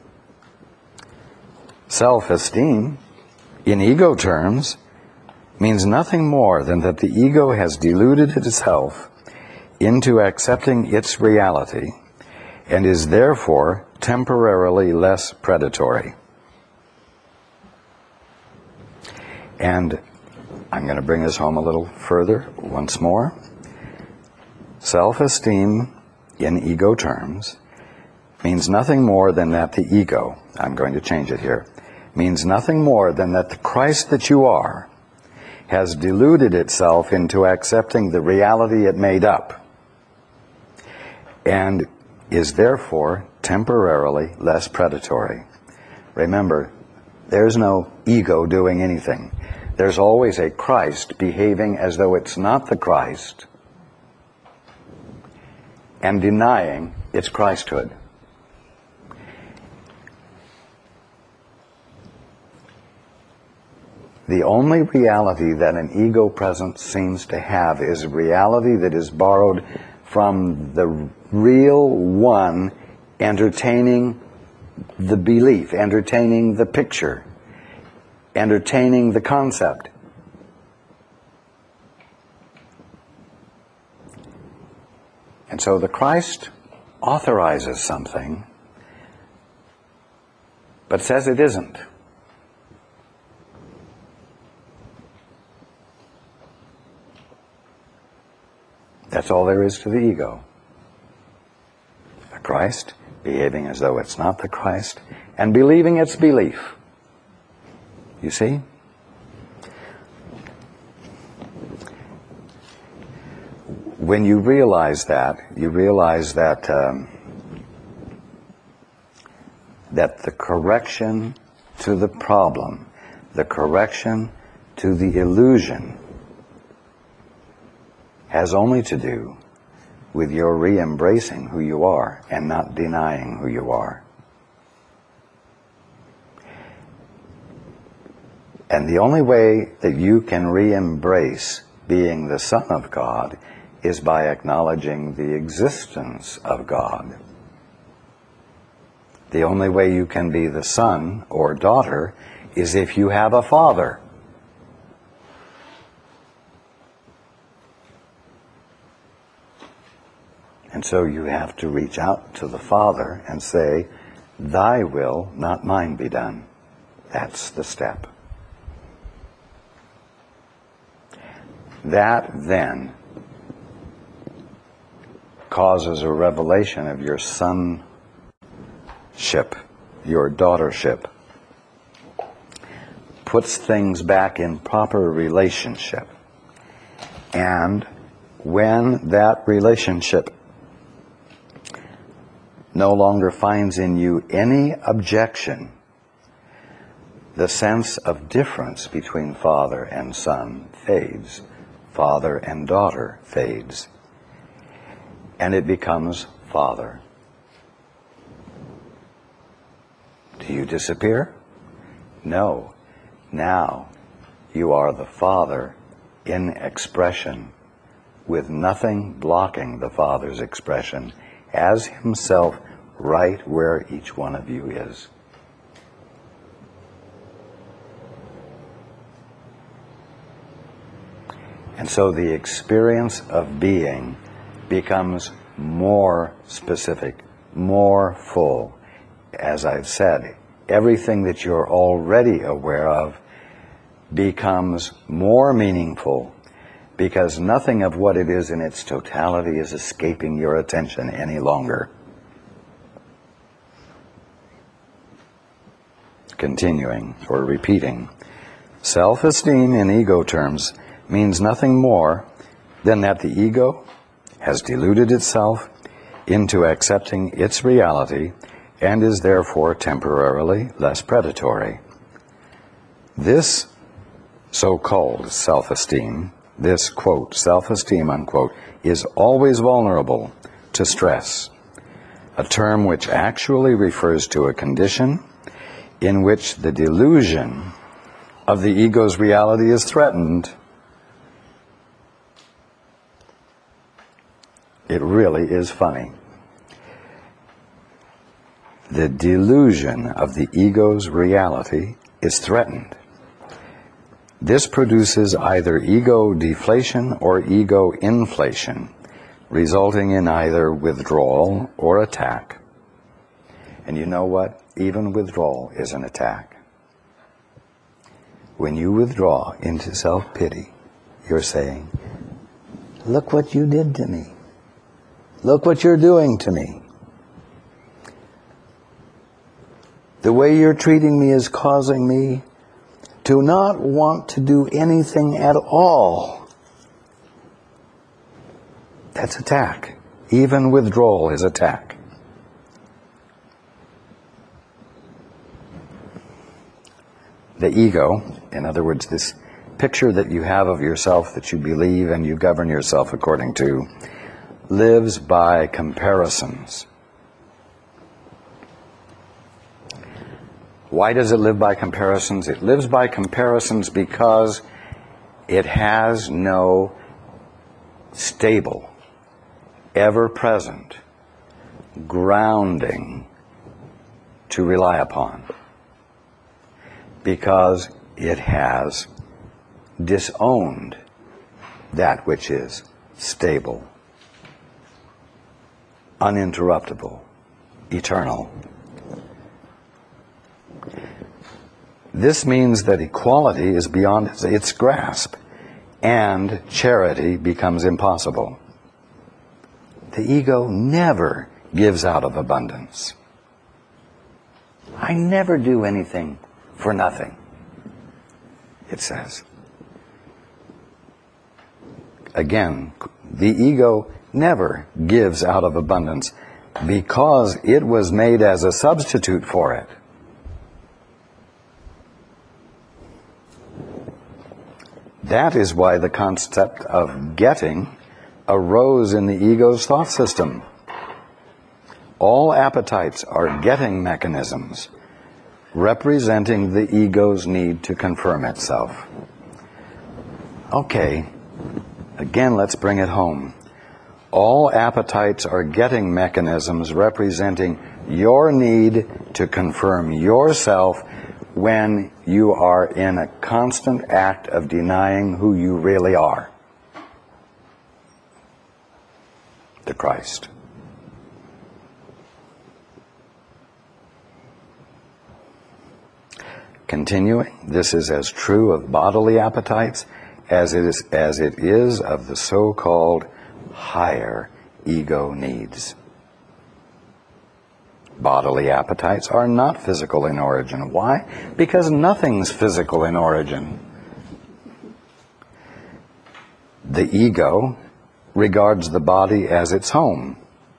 Self-esteem, in ego terms, means nothing more than that the ego has deluded itself into accepting its reality and is therefore temporarily less predatory. And I'm going to bring this home a little further once more. Self-esteem, in ego terms, means nothing more than that the ego, I'm going to change it here, means nothing more than that the Christ that you are has deluded itself into accepting the reality it made up and is therefore temporarily less predatory. Remember, there's no ego doing anything. There's always a Christ behaving as though it's not the Christ and denying its Christhood. The only reality that an ego presence seems to have is a reality that is borrowed from the real one entertaining the belief, entertaining the picture, entertaining the concept. And so the Christ authorizes something, but says it isn't. That's all there is to the ego. The Christ behaving as though it's not the Christ and believing its belief. You see? When you realize that, you realize that um, that the correction to the problem, the correction to the illusion, has only to do with your re-embracing who you are and not denying who you are. And the only way that you can re-embrace being the Son of God is by acknowledging the existence of God. The only way you can be the son or daughter is if you have a father. And so you have to reach out to the Father and say, "Thy will, not mine, be done." That's the step. That then causes a revelation of your sonship, your daughtership, puts things back in proper relationship. And when that relationship no longer finds in you any objection, the sense of difference between father and son fades, father and daughter fades, and it becomes father. Do you disappear? No. Now you are the father in expression, with nothing blocking the father's expression, as himself right where each one of you is. And so the experience of being becomes more specific, more full. As I've said, everything that you're already aware of becomes more meaningful, because nothing of what it is in its totality is escaping your attention any longer. Continuing or repeating, self-esteem in ego terms means nothing more than that the ego has deluded itself into accepting its reality and is therefore temporarily less predatory. This so-called self-esteem, this, quote, self-esteem, unquote, is always vulnerable to stress, a term which actually refers to a condition in which the delusion of the ego's reality is threatened. It really is funny. The delusion of the ego's reality is threatened. This produces either ego deflation or ego inflation, resulting in either withdrawal or attack. And you know what? Even withdrawal is an attack. When you withdraw into self-pity, you're saying, look what you did to me. Look what you're doing to me. The way you're treating me is causing me to not want to do anything at all. That's attack. Even withdrawal is attack. The ego, in other words, this picture that you have of yourself that you believe and you govern yourself according to, lives by comparisons. Why does it live by comparisons? It lives by comparisons because it has no stable, ever-present grounding to rely upon, because it has disowned that which is stable, uninterruptible, eternal. This means that equality is beyond its grasp, and charity becomes impossible. The ego never gives out of abundance. I never do anything for nothing, it says. Again, the ego never gives out of abundance because it was made as a substitute for it. That is why the concept of getting arose in the ego's thought system. All appetites are getting mechanisms, representing the ego's need to confirm itself. Okay, again, let's bring it home. All appetites are getting mechanisms representing your need to confirm yourself when you are in a constant act of denying who you really are. The Christ. Continuing, this is as true of bodily appetites as it is, as it is of the so-called higher ego needs. Bodily appetites are not physical in origin. Why? Because nothing's physical in origin. The ego regards the body as its home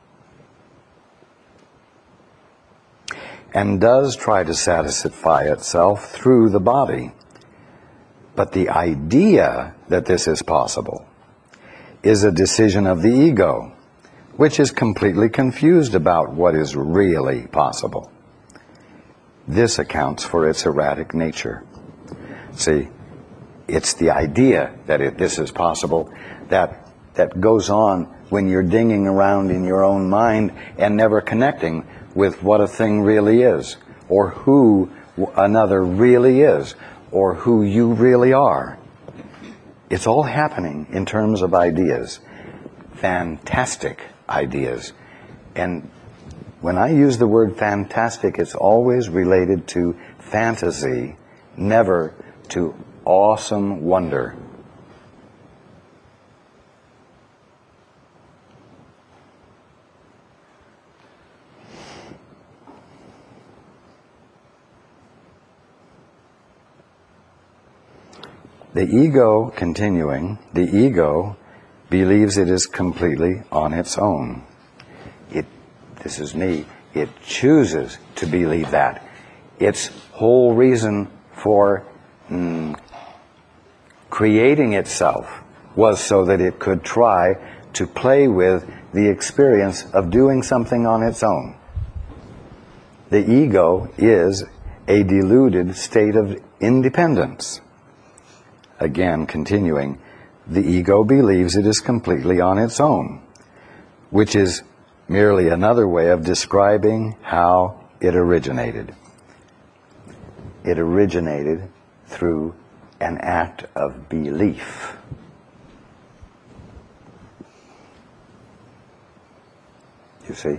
and does try to satisfy itself through the body. But the idea that this is possible is a decision of the ego, which is completely confused about what is really possible. This accounts for its erratic nature. See, it's the idea that it, this is possible that, that goes on when you're dinging around in your own mind and never connecting with what a thing really is, or who another really is, or who you really are. It's all happening in terms of ideas, fantastic ideas. And when I use the word fantastic, it's always related to fantasy, never to awesome wonder. The ego, continuing, the ego believes it is completely on its own. It, this is me, it chooses to believe that. Its whole reason for mm, creating itself was so that it could try to play with the experience of doing something on its own. The ego is a deluded state of independence. Again, continuing, the ego believes it is completely on its own, which is merely another way of describing how it originated. It originated through an act of belief. You see?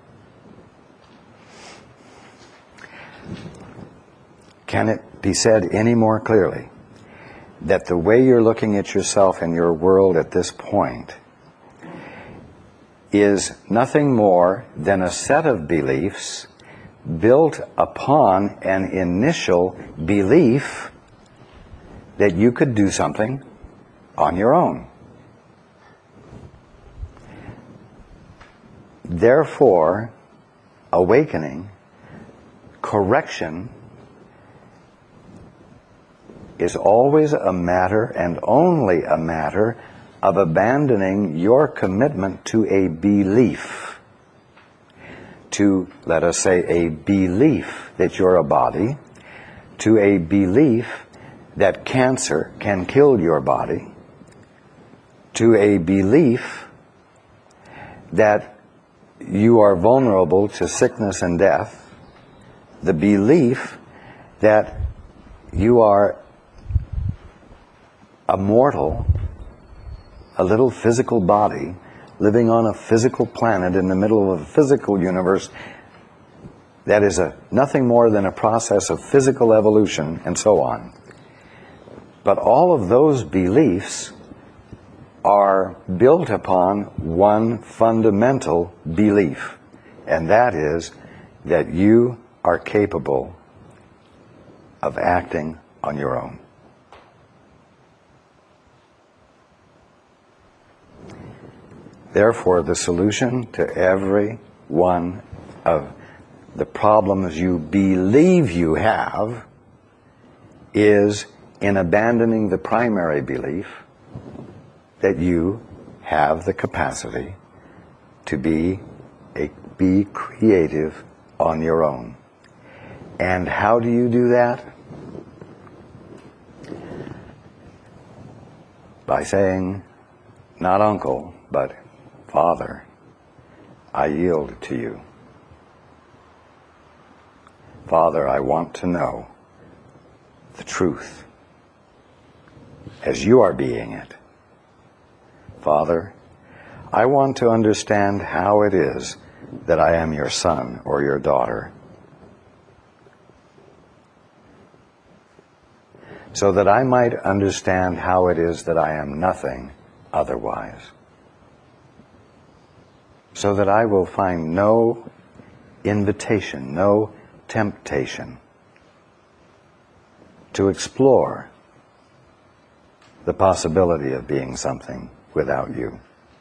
Can it be said any more clearly that the way you're looking at yourself and your world at this point is nothing more than a set of beliefs built upon an initial belief that you could do something on your own? Therefore, awakening, correction, is always a matter and only a matter of abandoning your commitment to a belief. To, let us say, a belief that you're a body, to a belief that cancer can kill your body, to a belief that you are vulnerable to sickness and death, the belief that you are a mortal, a little physical body, living on a physical planet in the middle of a physical universe that is a, nothing more than a process of physical evolution, and so on. But all of those beliefs are built upon one fundamental belief, and that is that you are capable of acting on your own. Therefore, the solution to every one of the problems you believe you have is in abandoning the primary belief that you have the capacity to be a, be creative on your own. And how do you do that? By saying, not uncle, but Father, I yield to you. Father, I want to know the truth as you are being it. Father, I want to understand how it is that I am your son or your daughter. so that I might understand how it is that I am nothing otherwise, so that I will find no invitation, no temptation to explore the possibility of being something without you.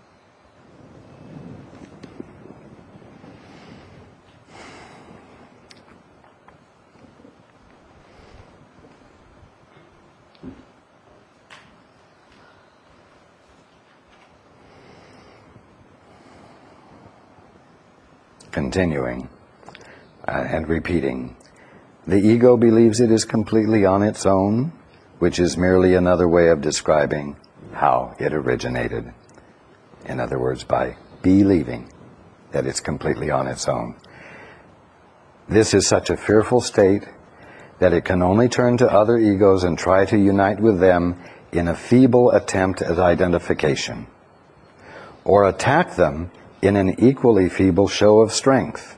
Continuing uh, and repeating, the ego believes it is completely on its own, which is merely another way of describing how it originated. In other words, by believing that it's completely on its own. This is such a fearful state that it can only turn to other egos and try to unite with them in a feeble attempt at identification, or attack them in an equally feeble show of strength.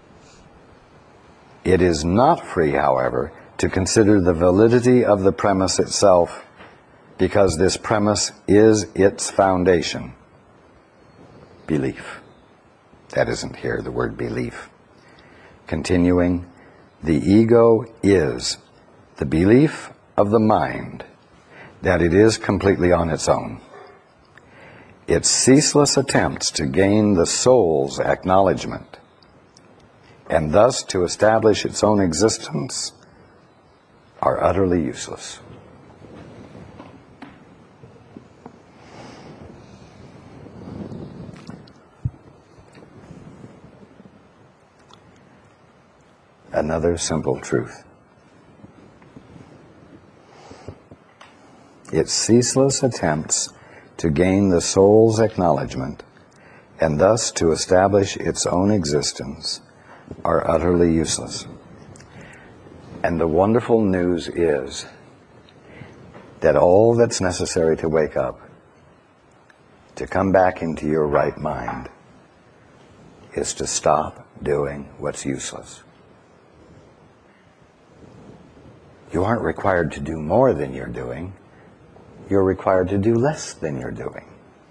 It is not free, however, to consider the validity of the premise itself, because this premise is its foundation. Belief. That isn't here, the word belief. Continuing, the ego is the belief of the mind that it is completely on its own. Its ceaseless attempts to gain the soul's acknowledgement and thus to establish its own existence are utterly useless. Another simple truth. Its ceaseless attempts to gain the soul's acknowledgement and thus to establish its own existence are utterly useless. And the wonderful news is that all that's necessary to wake up, to come back into your right mind, is to stop doing what's useless. You aren't required to do more than you're doing. You're required to do less than you're doing.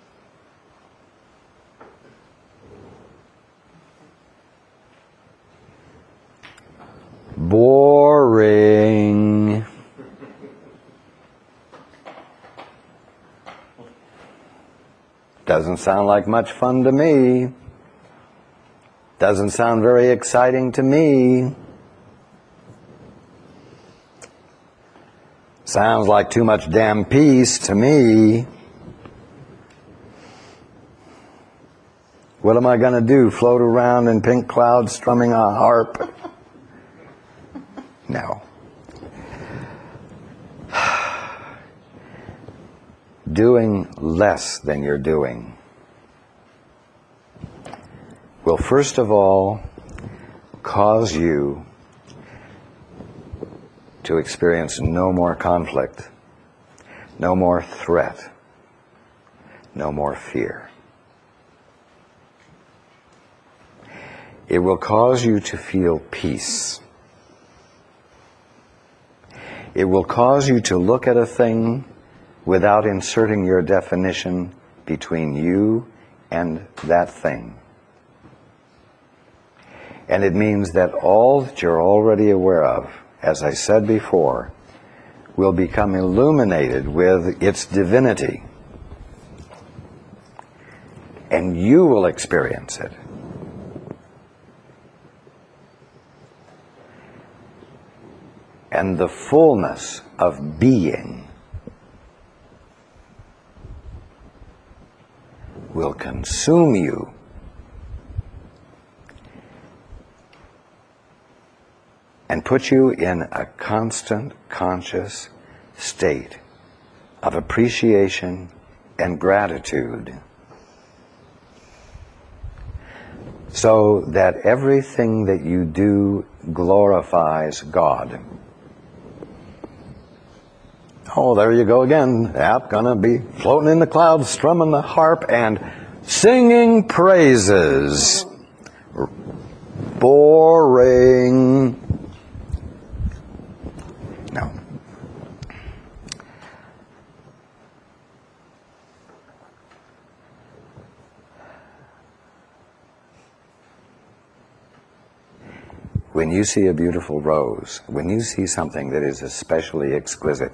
Boring. Doesn't sound like much fun to me. Doesn't sound very exciting to me. Sounds like too much damn peace to me. What am I going to do? Float around in pink clouds strumming a harp? No. Doing less than you're doing will first of all cause you to experience no more conflict, no more threat, no more fear. It will cause you to feel peace. It will cause you to look at a thing without inserting your definition between you and that thing. And it means that all that you're already aware of, as I said before, will become illuminated with its divinity. And you will experience it. And the fullness of being will consume you. And put you in a constant conscious state of appreciation and gratitude, so that everything that you do glorifies God. Oh, there you go again. Yep, gonna be floating in the clouds, strumming the harp and singing praises. Boring. No. when you see a beautiful rose, when you see something that is especially exquisite,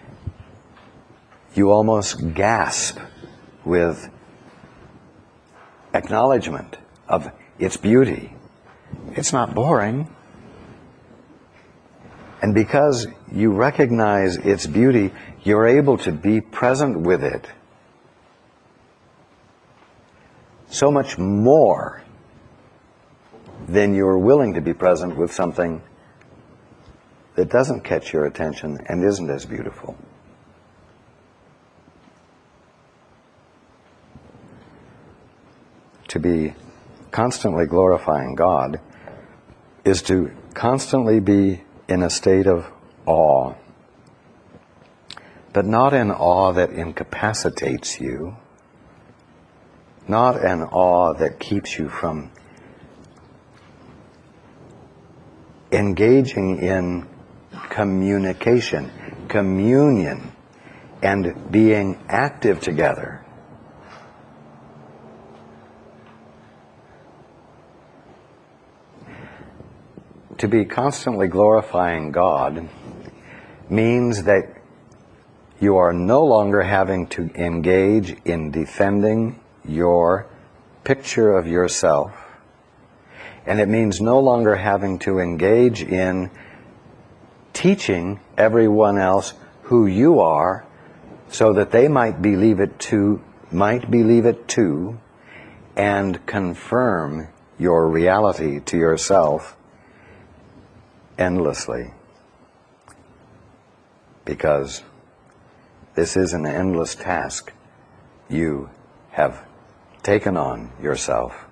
you almost gasp with acknowledgement of its beauty. It's not boring. And because you recognize its beauty, you're able to be present with it so much more than you're willing to be present with something that doesn't catch your attention and isn't as beautiful. To be constantly glorifying God is to constantly be in a state of awe, but not an awe that incapacitates you, not an awe that keeps you from engaging in communication, communion, and being active together. To be constantly glorifying God means that you are no longer having to engage in defending your picture of yourself, and it means no longer having to engage in teaching everyone else who you are so that they might believe it too, might believe it too, and confirm your reality to yourself endlessly, because this is an endless task you have taken on yourself.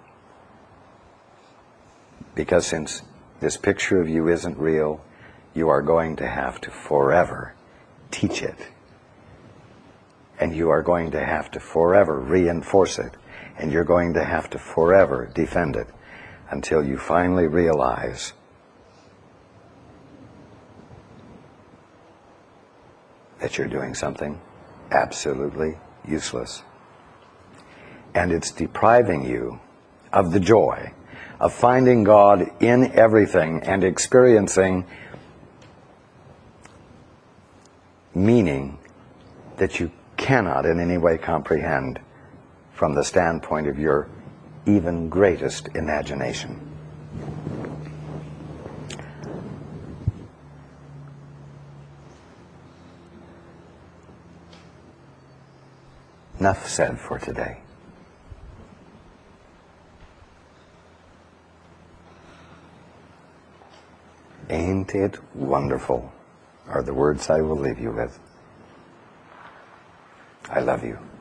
Because since this picture of you isn't real, you are going to have to forever teach it. And you are going to have to forever reinforce it. And you're going to have to forever defend it until you finally realize that you're doing something absolutely useless. And it's depriving you of the joy of finding God in everything and experiencing meaning that you cannot in any way comprehend from the standpoint of your even greatest imagination. Enough said for today. Ain't it wonderful, are the words I will leave you with. I love you.